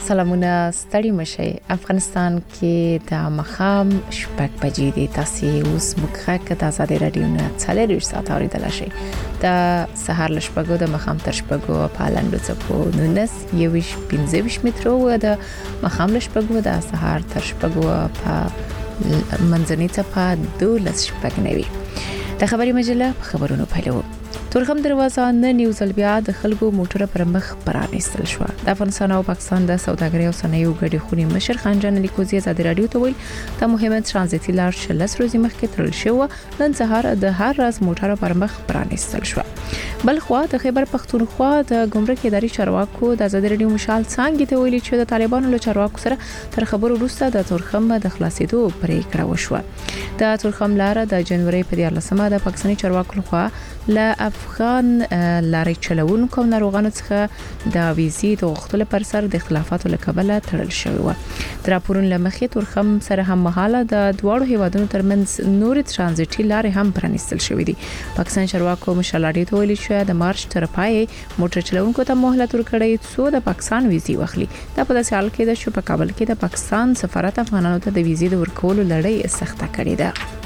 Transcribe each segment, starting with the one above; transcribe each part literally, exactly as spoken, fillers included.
سلامونه ستړي مشي افغانستان کې د مخام شپږ بجې د تاسو اوس مخکې د آزادي رادیو نه څلور ساعت اوریدل شي د سهار لشپګو د مخام تر شپګو په لاندو څپو نونس یوش پنځه مترو و د مخام لشپګو د سهار تر شپګو په منځني څپه دولس شپګ نوي د خبري مجله خبرونو پیلو تورخم دروازه نن نیوزل بیا د خلکو موټر پر مخ پرانیستل شو د افغانستان او پاکستان د سوداګرۍ او صنایعو ګډي خونی مشر خان جان لیکوزی آزادي رادیو ته ویل د مهمه ترانزیتي لار شلس ورځې مخکې تړل شو نن سهار د هر راز موټر پر مخ پرانیستل شو بل خو د خیبر پختونخوا د ګمرک اداري چارواکو د آزادي رادیو مشال څنګه ته ویلي چې د طالبانو له چارواکو سره تر خبرو وروسته د تورخم د خلاصېدو پریکړه وشوه د تورخم لار د جنوري په دیارلسمه د پاکستاني چارواکو لخوا له افغان لارې چلوونکو او ناروغانو څخه د ویزې د غوښتلو پر سر د اختلافاتو له کبله تړل شوی و تر پورن لمخې تورخم سره هم مهاله د دوړو هیوادونو ترمنځ نوري ترانزیتي لارې هم پرانیستل شوې دي پاکستان چارواکو مشالادي ته ویلي چې د مارچ تر پای موټر چلوونکو ته مهلت ورکړی څو د پاکستان ویزې واخلي دا په داسې حال کې ده چې په کابل کې د پاکستان سفارت افغانانو ته د ویزې د ورکولو لړۍ سخته کړې ده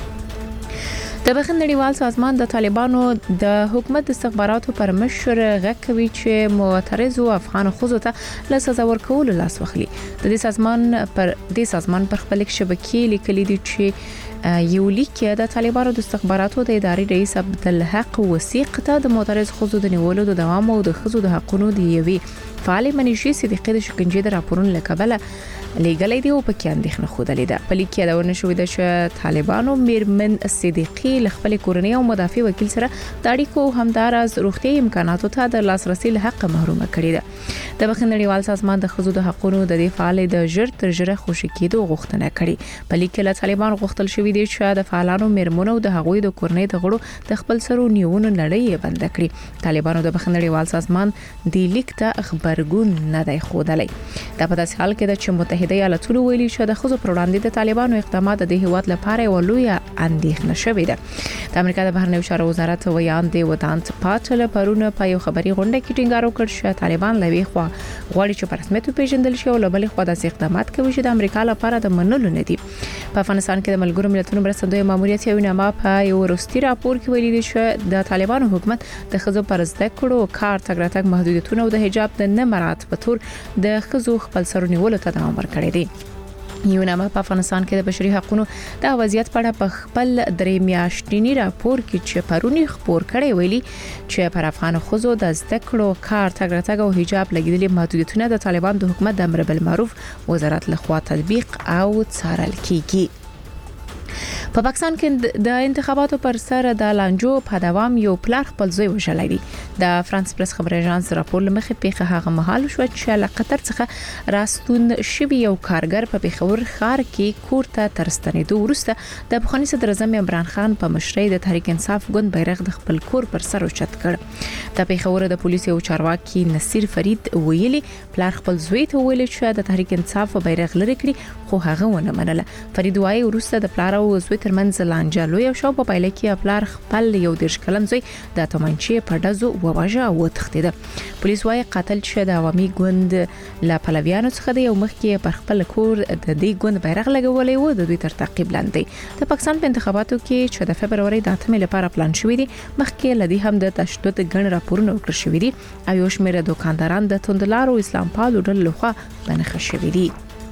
د بخښن نړیوال سازمان د طالبانو د حکومت د استخباراتو پر مشر غکوي چې معترض او افغان خوځو ته له سزا ورکولو لاس وخلي د دې سازمان پر دې سازمان پر خپل شبکې لیکلي دي چې یو لیک د طالبانو د استخباراتو د ادارې رئیس عبدالحق وثیق ته د معترض خوځو د نیولو د دوام او د خوځو د حقونو دی یوي فعال منشي صدیقې د شکنجې د راپورونو لکبله لګلې دی او په کې اندېښنه خوده ده په لیک کې دا ورنه شوې ده چې طالبانو میرمن صدیقي ل خپل کورنۍ او مدافع وکیل سره د اړیکو همدارز روغتي امکاناتو ته د لاسرسي له حق محروم کړي ده د بخښن نړیوال سازمان د خزو د حقونو د دفاع د ژر تر ژره خوشی کېدو غوښتنه کړي په لیک کې له طالبانو غوښتل شوې دي چې د فعالانو میرمنو د هغوی د کورنۍ د غړو د خپل سرو نیونو لړۍ بند کړي طالبانو د بخښن نړیوال سازمان د لیک ته خبرګون نه دی خودلې دا په داسې حال کې ده چې متحده ایالاتونو ویلي چې د خزو پر وړاندې د طالبانو اقدامات د هیواد لپاره ولوي اندېښنه شوې ده د امریکا د بهرنیو چارو وزارت ویان دی ودانت پاتل پرونه په یو خبري غونډه کې ټینګار وکړ چې طالبان لوي خو غواړي چې په رسمیت پیژندل شي او لبل خو د اقدامات کوي چې د امریکا لپاره د منلو نه دي په افغانستان کې د ملګرو ملتونو مرستندوی ماموریت یو نامه په یو وروستي راپور کې ویلي دي چې د طالبانو حکومت د خزو پر زده کړو کار تګ راتګ محدودیتونه او د حجاب د نه مراعات په تور د خزو خپل سرونیولو ته دوام ورکړي دي یو نامه په افغانستان کې د بشري حقوقو د وضعیت په اړه په خپل درې میاشتنی راپور کې چې پرونی خبر کړي ویلي چې پر افغان خوځو د زده کړو کار تګ راتګ او حجاب لګیدلي محدودیتونه د طالبان د حکومت د امر بالمعروف وزارت لخوا تطبیق او څارل کیږي په پاکستان کې د انتخاباتو پر سر د لانجو په دوام یو پلار خپل زوی وژلی دی د فرانس پریس خبري اژانس راپور لمخې پیښه هغه مهال شو چې له قطر څخه راستون شوی یو کارګر په پیښور ښار کې کور ته ترستنېدو وروسته د بخښنی صدر اعظم عمران خان په مشرۍ د تحریک انصاف ګوند بیرغ د خپل کور پر سر اوچت کړ د پیښور د پولیسو چارواکي نصیر فرید ویلي پلار خپل زوی ته ویل چې د تحریک انصاف بیرغ لري کړی خو هغه ونه منله فرید وايي وروسته د پلار او زوی ترمنځ لانجه لوی او شو په پایله کې پلار خپل یو دیرش کلن زوی د اتمانچې په دزو وواژه او تختید پولیس وايي قاتل چې د عوامي ګوند لا پلویانو څخه د یو مخ کې پر خپل کور د دې ګوند بیرغ لګولې و د دوی تر تعقیب لاندې د پاکستان په انتخاباتو کې چې د فبرवरी د اتمې لپاره پلان شوی دی مخکې لدی هم د تشدد غن راپورونه ورکړل شوی دي او یو شمېر دکانداران د توندلارو اسلام پالو ډلو لخوا بنخښ شوی دي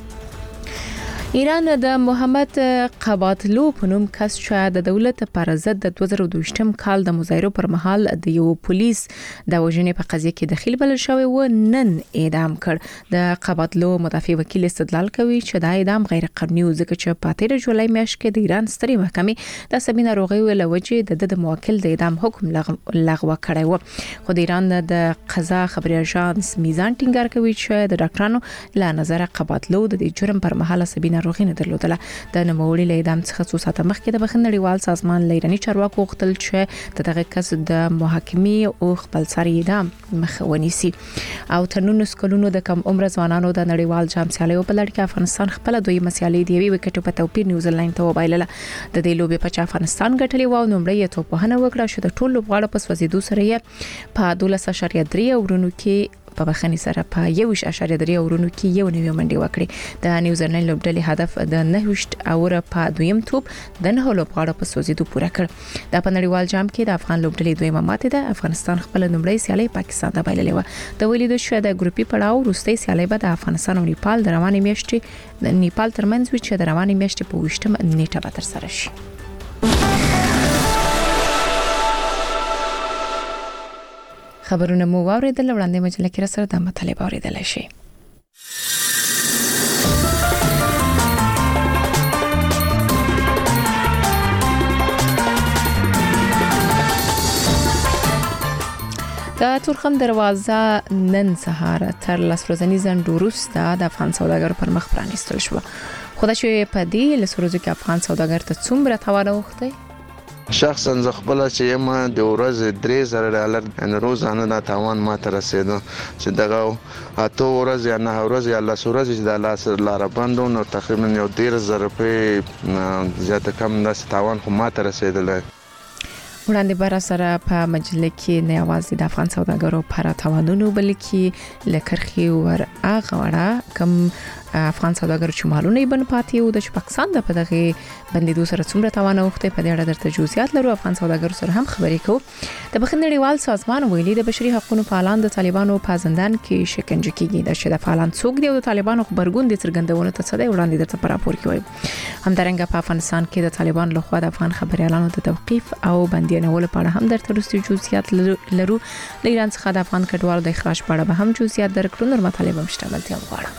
ایران د محمد قباطلو په نوم کس چې د دولت پر ضد د دوه زره دوه کال د مظاهرو پر مهال د یو پولیس د وژنې په قضیه کې دخیل بلل شوی و نن اعدام کړ د قباطلو مدافع وکیل استدلال کوي چې دا اعدام غیر قانوني و ځکه چې په تیر جولای میاشت کې د ایران ستري محکمې د سبینه روغي له وجې د د موکل د اعدام حکم لغوه کړی و خو د ایران د قضا خبري اژانس میزان ټینګار کوي چې د ډاکټرانو له نظر قباطلو د جرم پر مهال سبینه روغي نه درلودله د نوموړي له اعدام څخه څو ساعته مخکې د بخښن نړیوال سازمان لیرنی چارواکو غوښتل چې د دغه کس د محاکمې او خپل سر اعدام مخه ونیسي او تنونس کلونو د کم عمر ځوانانو د نړیوال جام سیالیو په لړ کې افغانستان خپل دوی مسیالې دی وی وکټو په توپیر نیوزیلند ته وبایلله د دې لوبې په چا افغانستان ګټلې و او نومړی ته په هنه وکړه چې د ټولو غواړه په سوځېدو سره یې په دولس اشاریه درې اورونو کې په بخښنې سره په یو اشاریه درې اورونو کې یو نوې منډي وکړي. د نیوزیلند لوبډلې هدف د نهویشت اوره په دویم توپ د نه لوبغاړو په سوزیدو پوره کړ. د په نړیوال جام کې د افغان لوبډلې دویمه ماته ده. افغانستان خپل لومړی سیالي پاکستان ته بایللې و. د ویلي د شو د ګروپي پړاو وروستۍ سیالي به د افغانستان او نیپال د روانې میاشتې د نیپال ترمنځ وي چې د روانې میاشتې په وشتم نیټه به تر سره شي. خبرونه مو واوریدل. وړاندې مجله کې را سره د مطالعه اوریدل شي. د تورخم دروازه نن سهار تر لس ورځې ځنډ وروسته د افغان سوداګرو پر مخ پرانیستل شو. خو دا چې په دې لس ورځو کې افغان سوداګر ته څومره تاوان اوښتی؟ شخصا زه خپل چې یم د ورځ درې زره ډالر ان روزانه دا تاوان ما ته رسیدو چې دغه اته ورځ یا نه ورځ یا لس ورځ چې د لاس لار بندو نو تقریبا یو ډیر زره په زیاته کم داسې تاوان خو ما ته رسیدل. وړاندې بار سره په مجله کې نه आवाज د افغان سوداګرو پر تاوانونو بلکې لکرخي ور اغه وړه کم افغان سوداګرو چې مالونه یې بن پاتې او د پاکستان د په دغه بندیدو سره څومره تاوان اوخته په دې اړه درته جزئیات لرو. افغان سوداګرو سره هم خبرې کوو. د بخښنې نړیوال سازمان ویلي د بشري حقوقو فعالان د طالبانو په زندان کې شکنجه کیږي. د شې د فعالان څوک دی او د طالبانو خبرګون د څرګندونې ته څه دی وړاندې درته په راپور کې وایي. همدارنګه په افغانستان کې د طالبان لخوا د افغان خبريالانو د توقيف او بنديانولو په اړه هم درته رسي جزئیات لرو. د ایران څخه د افغان کډوالو د اخراج په اړه به هم جزئیات درکړو. نور مطالب هم شته بلته وغواړم.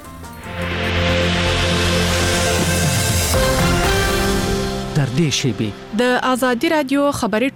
در دې شیبه د ازادي رادیو خبري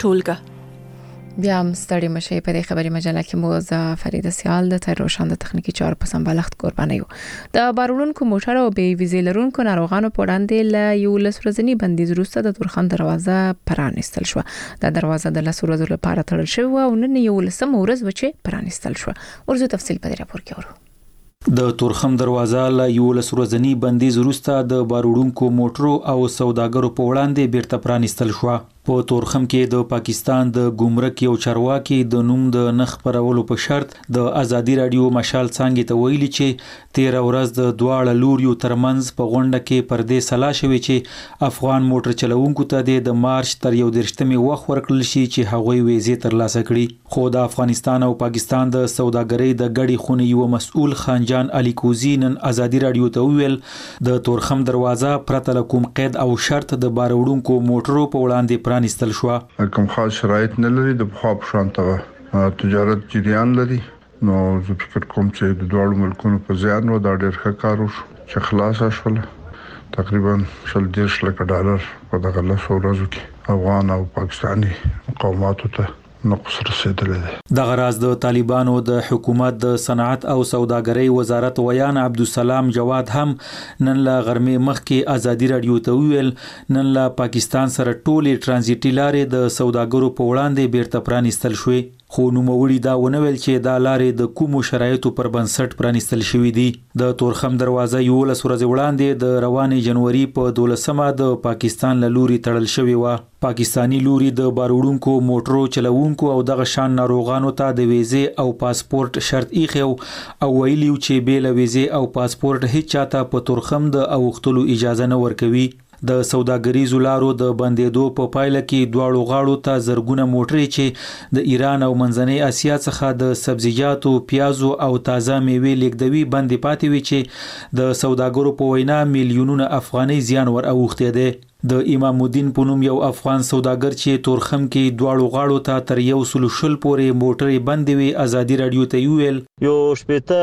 ټولګه بیا هم ستړي مشي په دې خبري مجله کې مو ز فریده سیال د تر روشن د تخنیکی چارو په سمبالښت قرباني یو. د بارولونکو موټر او بي ویزې لرونکو ناروغانو په وړاندې ل یو لس ورځې بندیز وروسته د تورخم دروازه پرانیستل شو. د دروازه د لس ورځې لپاره تړل شو او نن یو لسم ورځ وچه پرانیستل شو. ورزو تفصیل په دې راپور کې ورو. د تورخم دروازه له یو لس ورځې بندیز وروسته د بارولونکو موټرو او سوداګرو په وړاندې بیرته پرانیستل شو. په تورخم کې د پاکستان د ګمرک یو چارواکي د نوم د نخ پرولو په شرط د ازادي رادیو مشال څنګه ته ویلي چې تیر ورځ د دواړه لوریو ترمنځ په غونډه کې پردې سلا شوی چې افغان موټر چلوونکو ته د مارچ تر یو درشتمې وخت ورکړل شي چې هغوی ویزې ترلاسه کړي. خو د افغانستان او پاکستان د سوداګرۍ د ګډي خونې یو مسؤل خانجان علي کوزی نن ازادي رادیو ته ویل د تورخم دروازه پرته کوم قید او شرط د بارولونکو موټرو په وړاندې پرانیستل شو. کوم خاص شرایط نه لري د خو په شانته تجارت جریان لري. نو زه فکر کوم چې د دوه ملکونو په ځان و دا ډېر ښه کار وشو چې خلاص شول. تقریبا شل دیرش لک ډالر په دغه لس ورځو کې افغان او پاکستاني قوماتو ته نقص رسیدلی دی. دغه راز د طالبانو د حکومت د صنعت او سوداګرۍ وزارت ویان عبدالسلام جواد هم نن لا غرمې مخکې ازادي رادیو ته ویل نن لا پاکستان سره ټولې ترانزیټي لارې د سوداګرو په وړاندې بیرته پرانیستل شوې. خو نوموړي دا ونویل چې دا لارې د کومو شرایطو پر بنسټ پرانیستل شوې دي. د تورخم دروازه یو لس ورځې وړاندې د روانې جنوري په دولسمه د پاکستان له لوري تړل شوې و. پاکستانی لوري د بارولونکو موټرو چلوونکو او دغه شان ناروغانو ته د ویزې او پاسپورت شرط ایښو او ویلیو چې بې له ویزې او پاسپورت هیڅ چاته په تورخم د اوختلو اجازه نه ورکوي. د سوداګریزو لارو د بندیدو په پایله کې دواړو غاړو ته زرګونه موټرې چې د ایران او منځنۍ اسیا څخه د سبزیجاتو، پیازو او تازه میوې لیږدوي بندي پاتې وي چې د سوداګرو په وینا میلیونونه افغاني زیان ور اوښتی دی. د امام الدین په نوم یو افغان سوداګر چې تورخم کې دواړو غاړو ته تر یو سل شل پورې موټرې بندې وي ازادي رادیو ته ویل یو شپته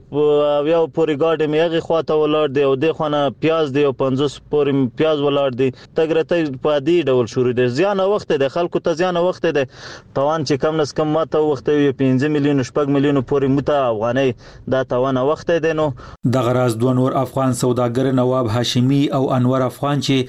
یو پورې ګاډي میغه خواته ولاړ دی او د خونه پیاز دی او پنځوس پورې پیاز ولاړ دی تګرته په دې ډول شروع دی. زیان وخت دی خلکو ته زیان وخت دی توان چې کم نس کم ماته وخت یو پنځه میلیون شپږ میلیون پورې مته افغاني دا توان وخت دی. نو دغه راز دوه نور افغان سوداګر نواب هاشمی او انور افغان چې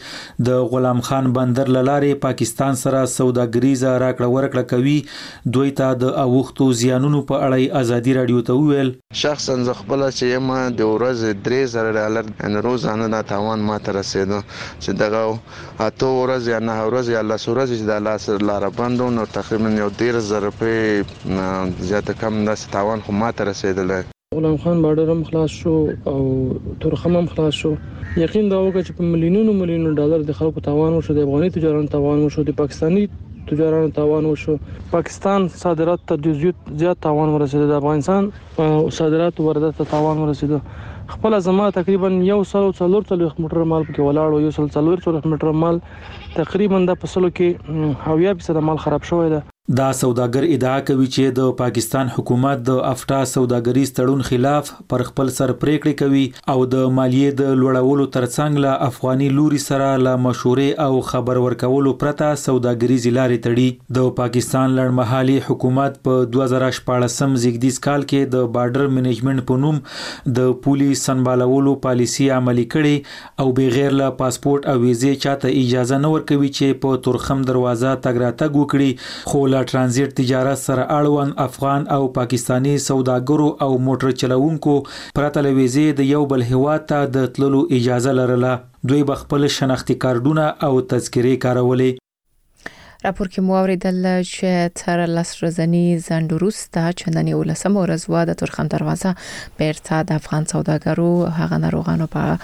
د غلام خان بندر لاره پاکستان سره سوداګریزه راکړه ورکړه کوي. دوی ته د اوختو زیانونو په اړه ازادي رادیو ته وویل شخصا زه خپل چې یم د ورځې درې زره ډالر ان روزانه دا تاوان ماته رسیدو چې دغه اته ورځې یا نه ورځې یا لس ورځې چې د لاس لاره بندو نو تقریبا یو ډیر زره په زیاته کم داس تاوان خو ماته رسیدل. غلام خان بارډر هم خلاص شو او تورخم هم خلاص شو. یقین دا وکړه چې په ملیونونو ملیونونو ډالر د خلکو تاوان وشو، د افغاني تجارانو تاوان وشو، د پاکستاني تجارانو تاوان وشو. پاکستان صادرات ته ډیر زیات تاوان ورسېد، د افغانستان صادرات واردات ته تاوان ورسېد. خپل زما تقریبا یو سل او څلور څلور میټر مال پکې ولاړ او یو سل څلور څلور میټر مال تقریبا د فصلو کې اویا فیصد مال خراب شوی دی. دا سوداګر ادعا کوي چې د پاکستان حکومت د افتا سوداګریز تړون خلاف پر خپل سر پریکړې کوي او د مالیې د لوړولو ترڅنګ له افغاني لوري سره له مشورې او خبر ورکولو پرته سوداګریز لارې تړي. د پاکستان لړمحالي حکومت په دوه زره شپاړسم زیږدیز کال کې د بارډر منیجمنت په نوم د پولي سنبالولو پالیسي عملي کړي او بغیر له پاسپورت او ویزې چاته اجازه نه ورکوي چې په تورخم دروازه تګ راتګ وکړي. خو لا ترانزیت تجارت سره اړوند افغان او پاکستانی سوداګرو او موټر چلوونکو پرته له ویزې د یو بل هیواد ته د تللو اجازه لرله. دوی به خپل شناختی کارتونه او تذکرې کارولې. راپور کې مو اوریدل چې تر لس ورځې ځنډ وروسته چې نن یولسم ورځ و د تورخم دروازه بیرته د افغان سوداګرو هغه ناروغانو په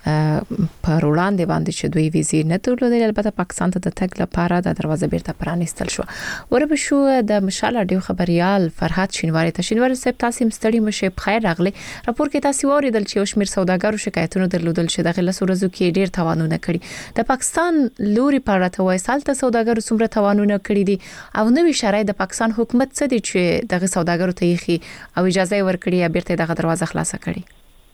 پر وړاندې باندې چې دوی ویزې نه درلودل، البته پاکستان ته د تګ لپاره د دروازه بیرته پرانیستل شو. وربه شو د مشال رادیو خبريال فرحت شینواری ته. شینواری صاحب تاسو مستړي مشه بخیر راغلی. راپور کې تاسو اوریدل چې یو شمېر سوداګرو شکایتونه درلودل چې د غلس ورځو کې ډیر تاوانونه کړي. د پاکستان لوري پارته وای سالته سوداګرو څومره تاوانونه کړي دي او نوې شرایط د پاکستان حکومت څه دي چې دغه سوداګرو ته یې او اجازه ورکړي یا بیرته دغه دروازه خلاصه کړي.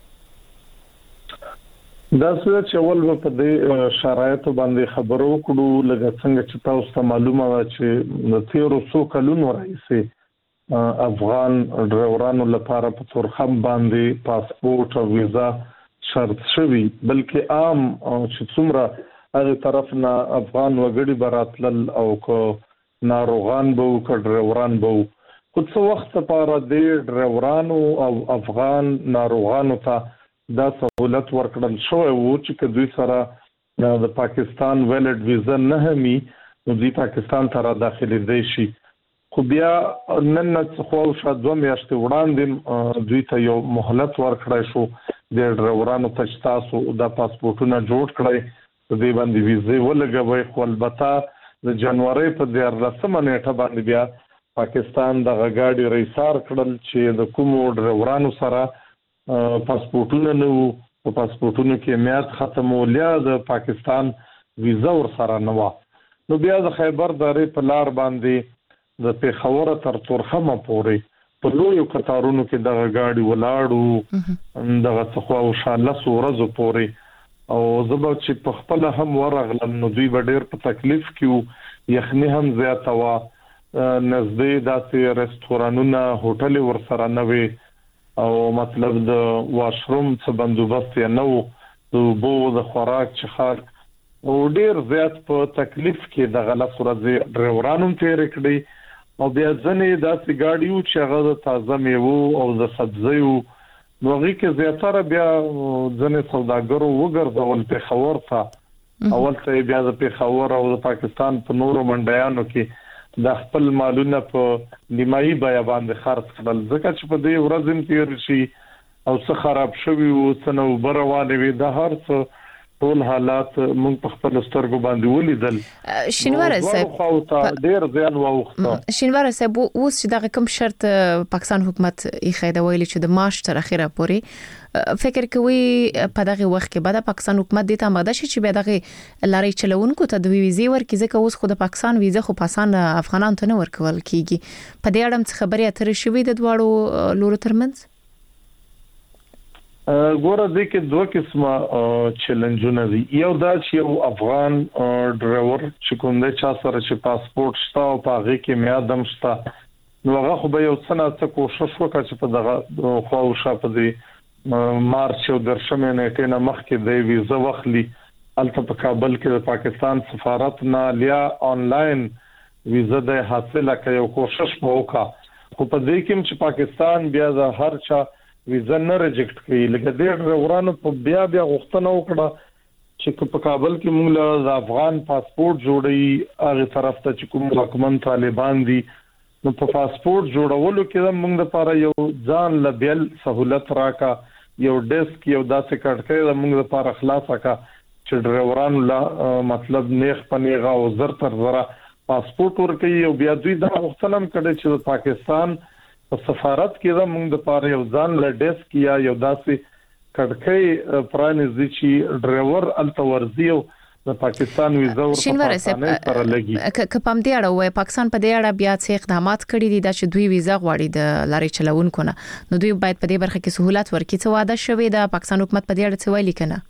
دا څه چې اول په دې شرایطو باندې خبرو وکړو لکه څنګه چې تاسو ته معلومه ده چې د تیرو څو کلونو راهیسې افغان ډرایورانو لپاره په تورخم باندې پاسپورت او ویزا شرط شوی، بلکې عام چې څومره هغه طرف نه افغان وګړي براتل او کو ناروغان به او ډرایوران به خو څو وخت لپاره د ډرایورانو او افغان ناروغانو ته دا سہولت ورکړل شوی وو چې دوی سره د پاکستان ویلډ ویزا نه همي نو دوی پاکستان ته را داخلي دی شي. خو بیا نن څخه شاید دوه میاشتې وړاندې دوی ته یو مهلت ورکړای شو د ډرایورانو ته تاسو د پاسپورتونو جوړ کړئ، د دې باندې ویزې ولګوي. خو البته د جنوري په دیارلسمه نیټه باندې بیا پاکستان د غاډي ریسار کړل چې د کوم ډرایورانو سره پاسپورتونه نو په پاسپورتونو کې میاد ختمول یا د پاکستان ویزا ور سره نه و. نو بیا د خیبر درې په لار باندې د پیښور تر تورخم پورې په لویو قطارونو کې د غاډي ولاړو دغه څخه او شاله سورزو پورې او زبر چې په خپل هم ورغلم نو دوی به ډېر په تکلیف کې یخني هم زیاته و، نزدې داسې رستورانونه هوټل ور سره نه وي او مطلب د واشروم څخه بندوبست یا نو د بو د خوراک چخار او ډیر زیات په تکلیف کې د غلط ورځ ډرایورانو تیر کړی او بیا ځنې داسې ګاډیو چې هغه د تازه میوه او د سبزیو نوغي کې زیاتره بیا ځنې سوداګرو وګرځول په خبر ته اول ته بیا د پیښور او د پاکستان په نورو منډیانو کې د خپل مالونه په نیمایي بیا باندې خرڅ کړل، ځکه چې په دې ورځ تیر شي او څه خراب شوی او څه نو بروانه وي د هر څه ټول حالات موږ په خپل سترګو باندې ولیدل. شینوار صاحب ډېر ځان واوخته. شینوار صاحب اوس چې دغه کوم شرط پاکستان حکومت یې خیدا ویلي چې د مارچ تر اخره پورې فکر کوي په دغه وخت کې بعد پاکستان حکومت د تاماده شي چې به دغه لارې چلوونکو ته د ویزې ورکړي، ځکه اوس خو د پاکستان ویزه خو پاسان افغانانو ته نه ورکول کیږي. په دې اړه څه خبرې اترې شوې د دواړو لورو ترمنځ؟ ګوره دې کې دوه قسمه چیلنجونه دي. یو دا چې یو افغان ډرایور چې کوم د چا سره چې پاسپورت شته او هغه کې میادم شته نو هغه خو به یو څه نه څه کوشش وکړي چې په دغه خو شاپ دي مارچ او درشمه نیټه نه مخکې د ویزه واخلي الته په کابل کې د پاکستان سفارت نه لیا انلاین ویزه د حاصله کوي کوشش وکړه خو په دې کې چې پاکستان بیا د هر چا ویزه نه ریجیکټ کوي لکه د ورانو په بیا بیا غوښتنه وکړه چې په کابل کې موږ له افغان پاسپورت جوړي هغه طرف ته چې کوم حکومت طالبان دي نو په پاسپورت جوړولو کې موږ لپاره یو ځان لبل سہولت راکا یو ډیسک یو داسې کټکې موږ لپاره خلاصه کا چې ډرایورانو لا مطلب نیخ پنیغه او زر تر زره پاسپورت ورکړي او بیا دوی دا وختلم کړي چې پاکستان په سفارت کې موږ لپاره یو ځان ل ډیسک یا یو داسې کټکې پرانیزي چې ډرایور التورزي او د پاکستان ویزه ورته سره لګي که پام دی اړه وای پاکستان په دې اړه بیا څه اقدامات کړي دي چې دوی ویزه غواړي د لارې چلوونکو نه نو دوی باید په دې برخه کې سہولت ورکړي څه واده شوی د پاکستان حکومت په دې اړه څه ویلي کنه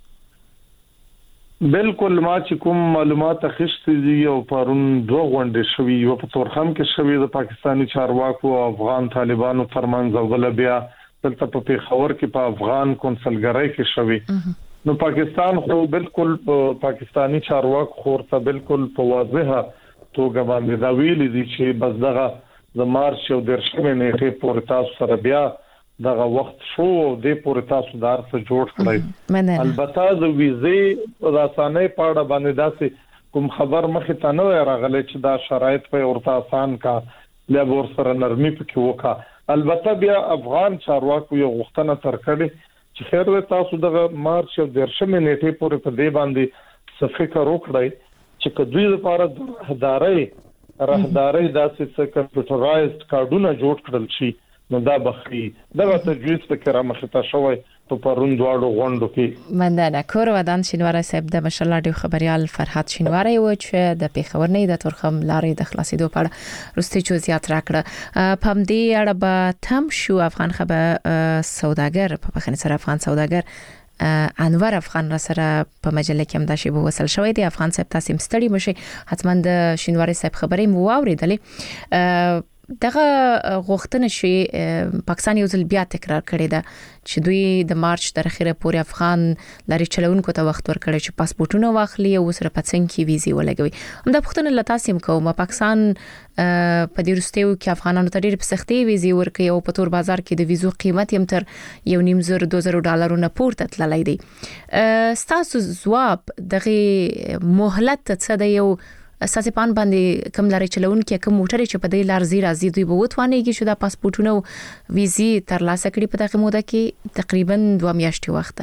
بالکل ما چې کوم معلومات اخیستې دي او پرون دوه غونډې شوې یو په تورخم کې شوې د پاکستاني چارواکو او افغان طالبانو ترمنځ او بل بیا دلته په پیښور کې په افغان کنسلګرۍ کې شوې نو پاکستان خو بالکل پاکستانی چارواکو خورته بالکل په واضحه توګه باندې دا ویلي دي چې بس دغه د مارچ او د شپږ نیټې پورې تاسو سره بیا دغه وخت شو د پورې تاسو دار څخه جوړ کړئ البته د ویزې د اسانۍ په اړه باندې داسې کوم خبر مخې ته نه راغلی چې دا شرایط په ورته آسان کا له ور سره نرمي پکې وکړه البته بیا افغان چارواکو یو غوښتنه تر کړې چې خیر تاسو دغه مارچ او د شپږ نیټې پورې په دې باندې څه فکر وکړئ چې کدوې لپاره راهداري راهداري داسې څه کمپیوټرایزډ کارډونه جوړ کړل شي نو دا بخي دغه تجویز فکر مخته شوی په پرون دواړو غونډو کې مننه کور ودان شینواری صاحب د مشال رادیو خبريال فرحت شینواری و چې د پیښور نه د تورخم لارې د خلاصېدو په اړه رستي جزئیات راکړه پم دی اړه به تم شو افغان خبر سوداګر په بخنه سره افغان سوداګر انور افغان را سره په مجله کې هم دا شی به وصل شوی دی افغان صاحب تاسو مستړي مشه حتما د شینواری صاحب خبرې مو واوریدلې دغه غوښتنه شي پاکستان یو ځل بیا تکرار کړی دا چې دوی د مارچ تر اخره پورې افغان لاري چلوونکو ته وخت ورکړي چې پاسپورتونه واخلي او سره پڅنګ کې ویزي ولګوي هم د پښتون لتاسم کوم پاکستان په دې رستیو کې افغانانو ته ډېر په سختي ویزي ورکړي او په تور بازار کې د ویزو قیمت هم تر یو نیم زر دوه زره ډالرونه پورته تللی دی ستاسو ځواب دغه مهلت څه دی یو اساسي پان باندې کم لاري چلوونکي کوم موټر چې په دې لار زی راځي دوی به وتوانېږي چې دا پاسپورتونه ویزي تر لاسه کړي په دغه موده کې تقریبا دوه میاشتې وخت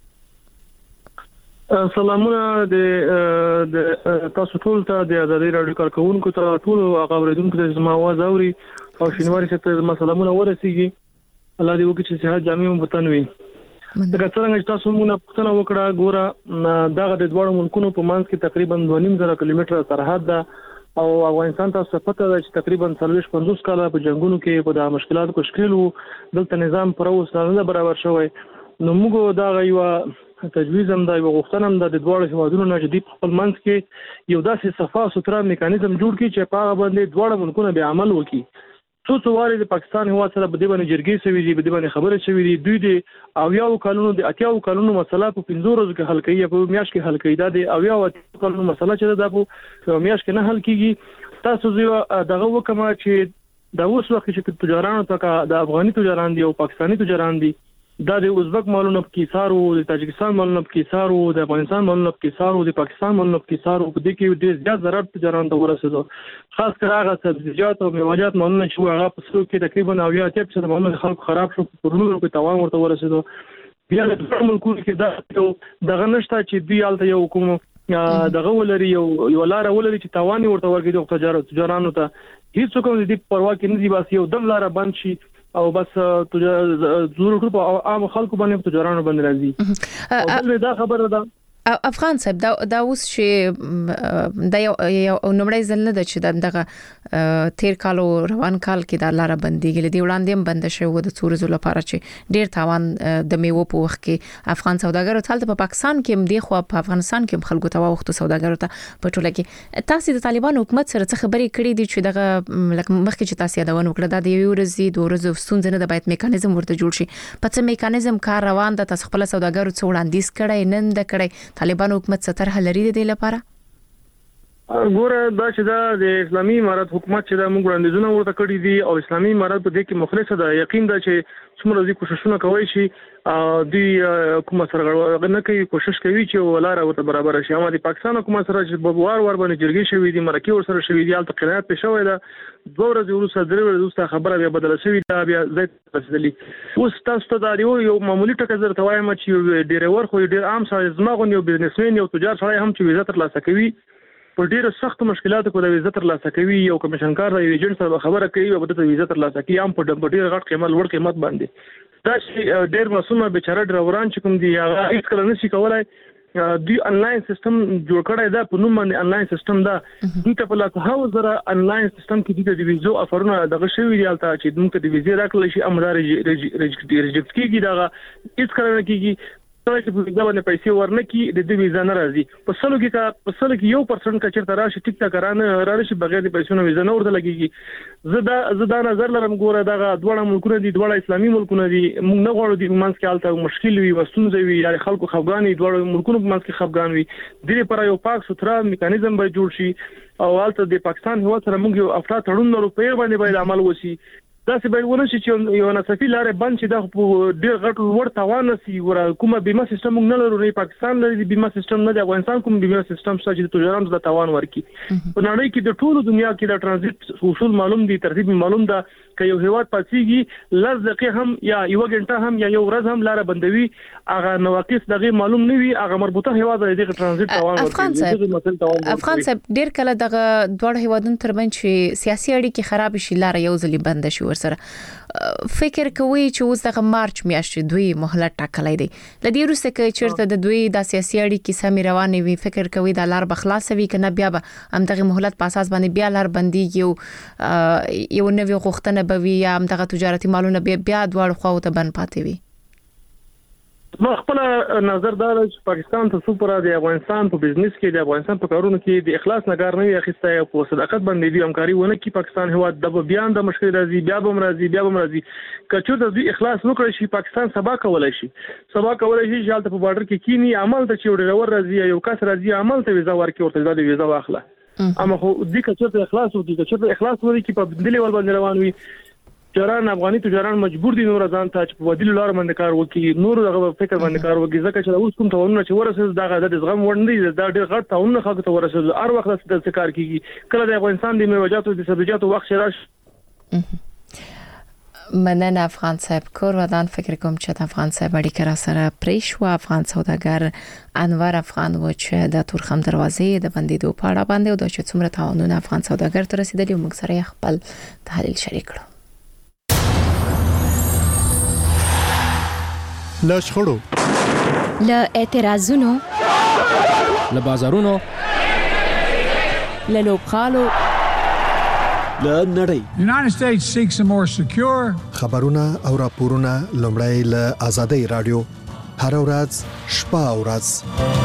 سلامونه د تاسو ټول ته د ازادي رادیو کارکونکو ته ټول هغه اوریدونکو ته زما आवाज اوري او شینواری ته زما سلامونه ورسیږي الله دې وکړي چې صحت جامع وطن وي دغه څنګه چې تاسو مونږه پښتنه وکړه ګوره دغه د دوه ملکونو په منځ کې تقریبا دوه نیم زره کیلومتره سرحد ده او افغانستان تاسو پته ده چې تقریبا څلوېښت پنځوس کاله په جنگونو کې په د مشکلاتو کو شکلو دلته نظام پر اوسه برابر شوی نو موږ دا یو تجویز هم دا یو غوښتنه هم د دوه هیوادونو نه جدي خپل منځ کې یو داسې صفه ستره میکانیزم جوړ کړي چې په هغه باندې دوه ملکونه به عمل وکړي څو څو واري د پاکستان هوا سره په دې باندې جرګې شوې دي په دې باندې خبره شوې دي دوی د اویاو قانونو د اتیاو قانونو مسله په پنځو ورځو کې حل کوي په میاشت کې حل کوي دا د اویاو قانونو مسله چې دا په میاشت کې نه حل کیږي تاسو زیو دغه وکما چې دا اوس وخت چې تجارانو ته د افغاني تجاران دي او پاکستاني تجاران دي دا د ازبک مالونو په کیسارو د تاجکستان مالونو په کیسارو د افغانستان مالونو په کیسارو د پاکستان مالونو په کیسارو په دې کې ډېر زیات ضرر تجاران ته ورسېدو خاص کر هغه سبزیجات او میوه‌جات مالونه چې هغه په سلو کې تقریبا اویا اتیا فیصد مالونه خلک خراب شو په پرونو کې تاوان ورته ورسېدو بیا د ټول ملکونو کې دا دغه نشته چې دوی الته یو کوم دغه ولري یو یو لار ولري چې تاوان ورته ورګي د تجارت تجارانو ته هیڅ کوم دې پروا کې نه دی بس یو دم لار بند شي او بس ضرورت په عام خلکو باندې تجارانو باندې راځي او دا خبره ده افغان صاحب دا دا اوس چې د یو نومړی ځل نه د چې دغه تیر کال او روان کال کې د لار بنديګل دی وړاندې هم بند شوی د څو ورځې لپاره چې ډیر تاوان د میوه په وخت کې افغان سوداګرو ته په پاکستان کې هم دی خو په افغانستان کې هم خلکو ته وخت سوداګرو ته په ټوله کې تاسو د طالبان حکومت سره څه خبرې کړې دي چې دغه لکه مخکې چې تاسو یادونه وکړه د یو ورځې دوه ورځې ستونزې نه د باید میکانیزم ورته جوړ شي په څه میکانیزم کار روان ده تاسو خپل سوداګرو څو وړاندیز کړئ نن د کړئ طالبان حکومت ستر هلري د دې لپاره؟ ګوره دا چې دا د اسلامي امارت حکومت چې دا موږ وړاندیزونه ورته کړی دي او اسلامي امارت په دې کې مخلص ده، یقین ده چې څومره دې کوششونه کوي شي دوی حکومت سره نه کوي، کوشش کوي چې ولاره ورته برابر شي. اما د پاکستان حکومت سره چې وار وار باندې جرګې شوې دي، مرکه ور سره شوې دي، البته قناعت پېښ شوی ده. دوه ورځې وروسته درې ورځې وروسته خبره بیا بدله شوې ده، بیا زیات رسیدلی. اوس تاسو ته دا یو معمولی ټکه درته وایم چې ډیرور خو ډیر عام سره زماغون یو بزنسمن یو تجار سره هم چې ویزه ترلاسه کوي په ډیره سخت مشکلاتو کې د ویزه ترلاسه کوي، یو کمیشنکار د ایجنټ سره خبره کوي او د ویزه ترلاسه کوي هم په ډیر غټ قیمت لوړ قیمت باندې. دا چې ډیر مسومه بیچاره ډرایوران چې کوم دي هغه هیڅ کله نشي کولای دوی انلاین سیستم جوړ کړی دا په نوم باندې انلاین سیستم دا دوی ته په لاس هاو زره انلاین سیستم کې د ویزو افرونه دغه شوی دی البته چې موږ د ویزې راکړل شي امر ریجکټ کیږي دا هیڅ کله نه کیږي. چې په ویزا باندې پیسې ورنکي د دې ویزا نه راځي. په سلو کې کا په سلو کې یو پرسنټ کا چیرته راشي ټیک ټاک رانه راشي بغیر د پیسو نه ویزا نه ورته لګيږي. زدا زدا نظر لرم ګوره دا دوه ملکونه دي، دوه اسلامي ملکونه دي، موږ نه غواړو د منځ کې حالت مشکل وي وستونځي وي یا خلکو خفګانی دوه ملکونو په منځ کې خفګان وي. د دې لپاره یو پاک سترا میکانیزم به جوړ شي او حالت د پاکستان هوا سره موږ یو افتا تړون نورو په باندې باید عمل وشي. دا څه به ونه شي چې یو نصفي لارې بند شي، دا په ډیر غټ ور توان سي ور کومه بیمه سیستم موږ نه لرو، نه پاکستان لري بیمه سیستم، نه د افغانستان کوم بیمه سیستم شته چې تجارانو د توان ورکي. په نړۍ کې د ټولو دنیا کې د ترانزیت اصول معلوم دي، ترتیب معلوم ده که یو هیواد پاتېږي لږ دقیقه هم یا یو غنټه هم یا یو ورځ هم لار بندوي هغه نواقص دغه معلوم نه وي، هغه مربوطه هیواد د ترانزیت توان ورکي. افغان صاحب ډیر کله دغه دوه هیوادونو ترمنځ چې سیاسي اړیکې خراب شي لار یو ځلې بند شي ورسره فکر کوي چې اوس دغه مارچ میاشتې دوی مهلت ټاکلای دی لدی روسه کې چیرته د دوی د سیاسي اړیکې سمې روانې وي، فکر کوي د لار بخلاص وي کنه بیا به هم دغه مهلت په اساس باندې بیا لار بندي یو یو نوې غوښتنه به وي یا هم دغه تجارتي مالونه بیا بیا دواړو خواو ته بند پاتې وي؟ ما خپل نظر دا چې پاکستان ته سپورا د افغانستان په بزنس کې د افغانستان په کارونو کې د اخلاص نګار نه اخیسته او په صداقت باندې دی همکاري ونه کې پاکستان هوا د بیان د مشکل راځي بیا به مرضی بیا به مرضی کچو د دوی اخلاص وکړي شي پاکستان سبا کولای شي سبا کولای شي چې حالت په بارډر کې کینی عمل ته چې ډرور راځي یو کس راځي عمل ته ویزا ورکړي ورته د ویزا واخله. اما خو دې کچو ته اخلاص وکړي کچو ته اخلاص ورکړي په دلی ول باندې روان وي. تجاران افغاني تجاران مجبور دي نور ځان ته چې په ودیل لار باندې کار وکړي، نور دغه فکر باندې کار وکړي، ځکه چې اوس کوم تاونه چې ورسېد دغه د زغم وړ نه دي، دا ډېر غټ تاونه خلکو ته ورسېد. هر وخت د کار کیږي کله د افغانستان د میوجاتو د سبزیجاتو وخت راش. مننه افغان صاحب کور ودان فکر کوم چې د افغان صاحب اړیکه را سره پریښ و. افغان سوداګر انور افغان و چې د تورخم دروازې د بندیدو په اړه باندې او د چې څومره تعاونونه افغان سوداګر ته رسیدلی او موږ سره خپل تحلیل شریک کړو. له شخړو، له اعتراضونو، له بازارونو، له لوبغالو، له نړۍ. United States seeks a more secure. خبرونه او راپورونه لومړی له آزادۍ رادیو هر ورځ شپه او ورځ.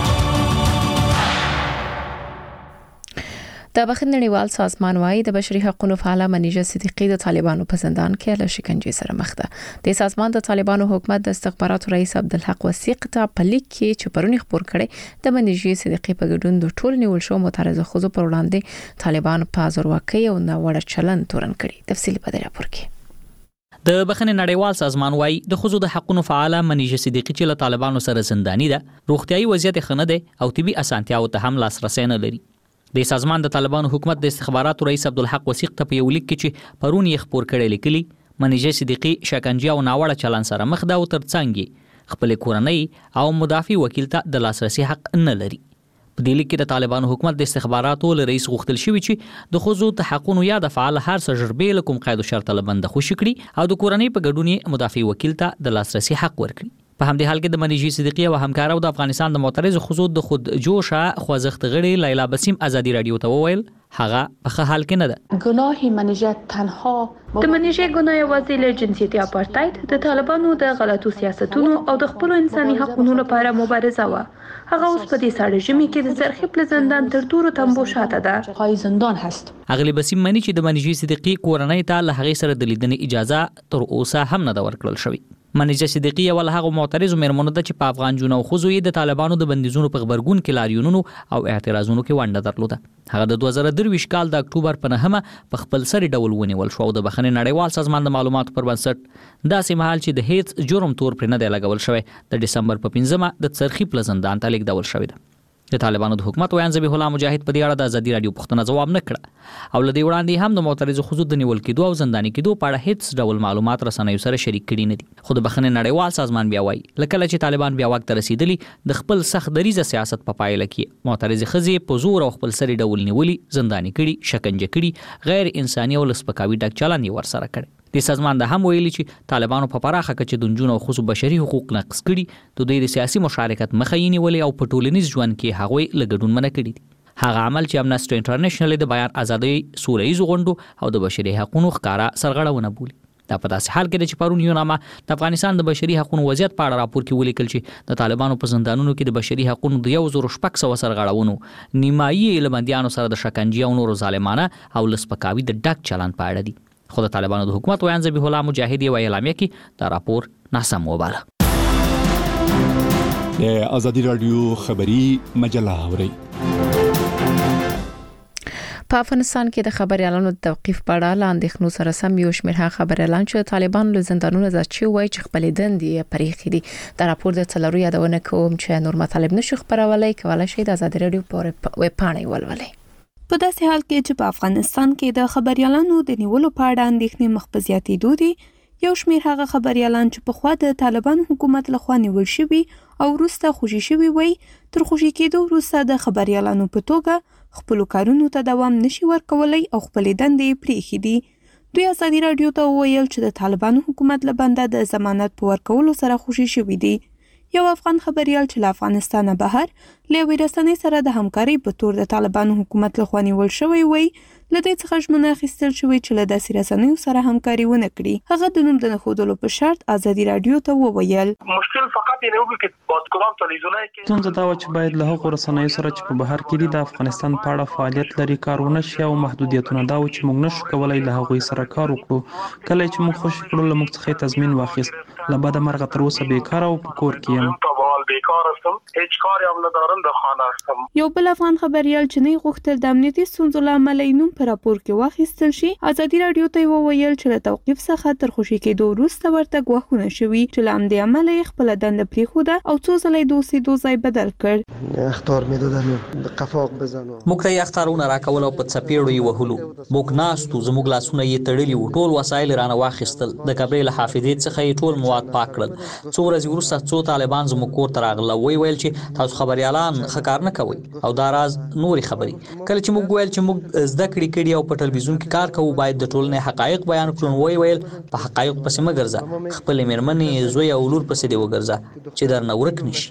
د بخښنې نړیوال سازمان وايي د بشري حقوقو فعاله منیژه صدیقی د طالبانو په زندان کې له شکنجې سره مخ ده. د سازمان د طالبانو حکومت د استخباراتو رئیس عبدالحق وثیق ته په لیک کې چې پرونی خبر کړي د منیژه صدیقی په ګډون د ټول نیول شو معترضه خزو پر وړاندې طالبان په زورواکۍ او ناوړه چلند تورن کړي. تفصیل په دې راپور کې. د بخښنې نړیوال سازمان وايي د خزو د حقوقو فعاله منیژه صدیقی چې له طالبانو سره زندانی ده، روغتيایي وضعیت خنه ده او طبي اسانتیاو ته هم لاسرسي نه لري. د سازمان د طالبانو حکومت د استخباراتو رئیس عبدالحق وثیق ته په یو لیک کې چې پرون یې خبر کړی لیکلي منیژه صدیقی شکنجه او ناوړه چلند سره مخ ده او ترڅنګ خپل کورنۍ او مدافع وکیل ته د لاسرسي حق نه لري. په دې لیک کې د طالبانو حکومت د استخباراتو له رئیس غوښتل شوی چې د خزو د حقوقو یا د فعال هر څه تجربه له کوم قید او شرط لبند خوشی کړي او د کورنۍ په ګډون مدافع وکیل ته د لاسرسي حق ورکړي. په همدې حال کې د منیژه صدیقی او همکارو د افغانستان د معترض خزو د خود جوشه خوځښت غړي لیلا بسیم ازادي رادیو ته وویل هغه په ښه حال کې نه ده. گناه منیژه تنها د منیژه ګناه یوازې له جنسیتي اپارتاید د طالبانو د غلطو سیاستونو او د خپل انساني حقوقو لپاره مبارزه و. هغه اوس په دې ساړه ژمي کې د زرخیب له زندان تر تورو تنبو شاته ده. پای زندان هست. اغلی بسیم منی چې د منیژه صدیقی کورنۍ ته له هغې سره د لیدنې اجازه تر اوسه هم نه ده ورکړل شوې. منیجه صدیقی ول هغه معترض مېرمنو ته چې په افغان جنو خو زوی د طالبانو د بندیزونو په خبرګون کې لاریونونو او اعتراضونو کې ونډه درلوده. هغه د دوه زره درویشت کال د اکتوبر په نهمه په خپل سری ډول ونیول شو او د بخښنې نړیوال سازمان د معلوماتو پر بنسټ داسې مهال چې د هیڅ جرم تور پر نه دی لګول شوی د دسمبر په پنځمه د څرخي پل زندان ته لیږدول شوی ده. د طالبانو د حکومت ویان ذبیح الله مجاهد په دې اړه د ازادي رادیو پوښتنه ځواب نه کړه او لدی وړاندې هم د معترضو ښځو د نیول کېدو او زنداني کېدو په اړه هیڅ ډول معلومات رسنیو سره شریک کړي نه دي. خو د بخښنې نړیوال سازمان بیا وایي لکه چې طالبان بیا واک ته رسیدلی د خپل سخت دریزه سیاست په پایله کې معترض ښځې په زور او خپل سری ډول نیولي، زنداني کړي، شکنجه کړي، غیر انساني او لسپکاوي ډک چلند یې ورسره کړی. د سازمان د هم ویلي چې طالبانو په پراخه کچه د نجونو او ښځو بشري حقوق نقض کړي، د دوی د سیاسي مشارکت مخه یې نیولې او په ټولنیز ژوند کې هغوی له ګډون منع کړي دي. هغه عمل چې امنسټي انټرنیشنل د بیان ازادۍ، سوله ییزو غونډو او د بشري حقوقو ښکارا سرغړونه بولي. دا په داسې حال کې د چې پرون یو نامه د افغانستان د بشري حقوقو وضعیت په اړه راپور کې ولیکل چې د طالبانو په زندانونو کې د بشري حقوقو د یو زر شپږ سوه سرغړونو نیمایي لمندیانو سره د شکنجې او نورو ظالمانه او لسپکاوي د ډک چلند په اړه دي. خو د طالبانو د حکومت ویان ذبیح الله مجاهد یې اعلامیه کې دا راپور ناسم وباله. د ازادي رادیو خبری مجله اوري. په افغانستان کې د خبريالانو د توقيف په اړه لاندېخنو سره سم یو شمېر خبريالان چې طالبان له زندانونو ځي وایي چې خپل دندې پرېخي دي. د راپور د څلورو یادونه کوم چې نور مطالب نشو خبرولای کولای شي د ازادي رادیو په ویب پاڼه ولولئ. په داسې حال کې چې په افغانستان کې د خبريالانو د نیولو په اړه اندېښنې مخ په زیاتېدو دي، یو شمېر هغه خبريالان چې په خوا د طالبان حکومت لخوا نیول شوي او وروسته خوشي شوي وي، تر خوشي کېدو وروسته د خبريالانو په توګه خپل کارونو ته دوام نشي ورکولای او خپل دندې پرېښي دي. دوی ازادي رادیو ته وویل چې د طالبان حکومت له بنده د ضمانت په ورکولو سره خوشي شوي دي. یو افغان خبريال چې له افغانستانه بهر له یوې رسنۍ سره د همکارۍ په تور د طالبانو حکومت لخوا نیول شوی وی، له دې څخه ژمنه اخیستل شوې چې له داسې رسنیو سره همکاري ونه کړي. هغه د نوم د نښودلو په شرط ازادي رادیو ته وویل مشکل فقط اینه بود که با کدام تلویزیونایی که څنګه دا و چې باید له هغو رسنیو سره چې په بهر کې دي د افغانستان په اړه فعالیت لري کارونه شي او محدودیتونه دا و چې موږ نشو کولای له هغوی سره کار وکړو. کله چې موږ خوشي کړو له موږ څخه تضمین واخیست، له بده مرغه تر اوسه بیکاره او په کور کې یم. بیکار هستم، هیچ کاری هم ندارم، در خانه هستم. یو بل افغان خبريال چې نه غوښتل د امنیتي ستونزو له امله نوم په راپور کې واخیستل شي، ازادي رادیو ته وویل چې له توقيف څخه تر خوشي کېدو وروسته ورته ګواښونه شوي چې له همدې امله خپل دنده پرېښوده او څو ځله یې د اوسېدو ځای بدل کړ. اخطار میدادن قفاق بزنو موږ ته یې اختارونه راکول او په څپېړو یې وهلو. موږ ناستو، زموږ لاسونه یې تړلي وو، ټول وسایل رانه واخیستل، د کبرې له حافظې څخه یې ټول مواد پاک کړل. څو ورځې وروسته څو طالبان زموږ کور ته راغله، وی ویل چې تاسو خبريالان ښه کار نه کوئ او دا راز نوري خبري. کله چې موږ ویل چې موږ زده کړې کړي او په ټلویزیون کې کار کوو، باید د ټولنې حقایق بیان کړو، وی ویل په حقایق پسې مه ګرځه، خپل مېرمنې، زوی او لور پسې دې وګرځه چې درنه ورک نشي.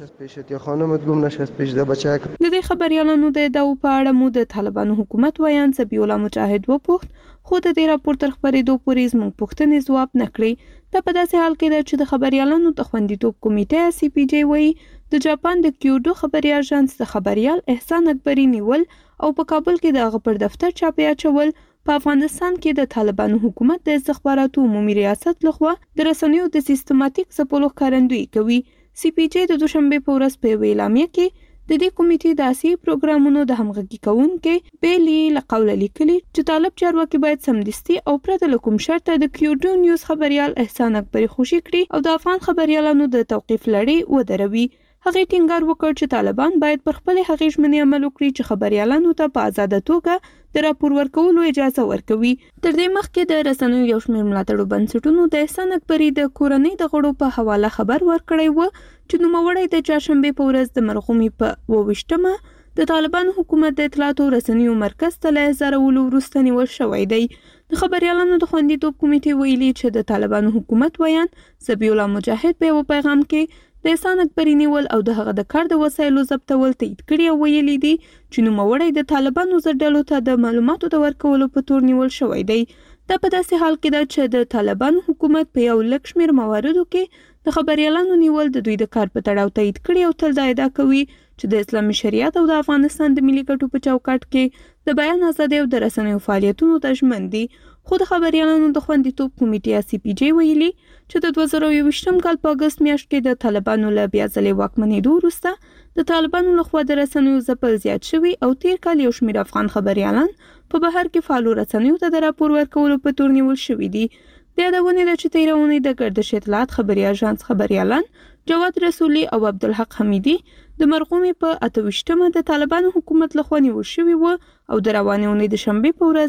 د دې خبريالانو د ادعاو په اړه مو د طالبانو حکومت ویان ذبیح الله مجاهد وپوښت، خو د دې راپور تر خبرېدو پورې زموږ پوښتنې ځواب نه کړې. دا په داسې حال کې ده چې د خبريالانو د خوندیتوب کمیټې سی پی جی وایي د جاپان د کیوډو خبري اژانس د خبريال احسان اکبري نیول او په کابل کې د هغه پر دفتر چاپی اچول په افغانستان کې د طالبانو حکومت د استخباراتو عمومي ریاست لخوا د رسنیو د سیستماتیک ځپلو ښکارندویي کوي. سی پی جی د دوشنبه په ورځ په یوه اعلامیه کې د دې کمیټې د اساسي پروګرامونو د همغږي کوونکي بیلي له قوله لیکلي چې طالب چارواکي باید سمدستي او پرته له کوم شرطه د کیوډو نیوز خبريال احسان اکبري خوشي کړي او د افغان خبريالانو د توقيف لړۍ ودروي. هغه ټینګار وکړ چې طالبان باید پر خپل هغې ژمنې عمل وکړي چې خبريالانو ته په آزاده توګه د راپور ورکولو اجازه ورکوي. تر دې مخکې د رسنیو یو شمېر ملاتړو بنسټونو د احسان اکبري د کورنۍ د غړو په حواله خبر ورکړی و چې نوموړی د چهارشنبې په ورځ د مرغومي په اووه ویشتمه د طالبانو حکومت د اطلاعاتو رسنیو مرکز ته له احضارولو وروسته نیول شوی دی. د خبريالانو د خوندیتوب کمیټې ویلي چې د طالبانو حکومت ویان ذبیح الله مجاهد په یو پیغام کې د احسان اکبري نیول او د هغه د کار د وسایلو ضبطول تایید کړي او ویلي دي چې نوموړی د طالبانو ډلو ته د معلوماتو د ورکولو په تور نیول شوی دی. دا په داسې حال کې ده چې د طالبانو حکومت په یو لږ شمېر مواردو کې د خبريالانو نیول د دوی د کار په تړاو تایید کړي او تل دا ادعا کوي چې د اسلامي شریعت او د افغانستان د ملي ګټو په چوکاټ کې د بیان ازادي او د رسنیو فعالیتونو ته ژمن دي، خو د خبريالانو د خوندیتوب کمیټې سی پی جی ویلي چې د دوه زره یوویشتم کال په اگست میاشت کې د طالبانو له بیا ځلې واکمنېدو وروسته د طالبانو لخوا د رسنیو ځپل زیات شوي او تیر کال یو شمېر افغان خبريالان په بهر کې فعالو رسنیو ته د راپور ورکولو په تور نیول شوي دي. د یادونې ده چې تېره اونۍ د ګردش اطلاعات خبري اژانس خبريالان جواد رسولي او عبدالحق حمیدي د مرغومي په اته ویشتمه د طالبانو حکومت لخوا نیول شوي و او د روانې اونۍ د شنبې په ورځ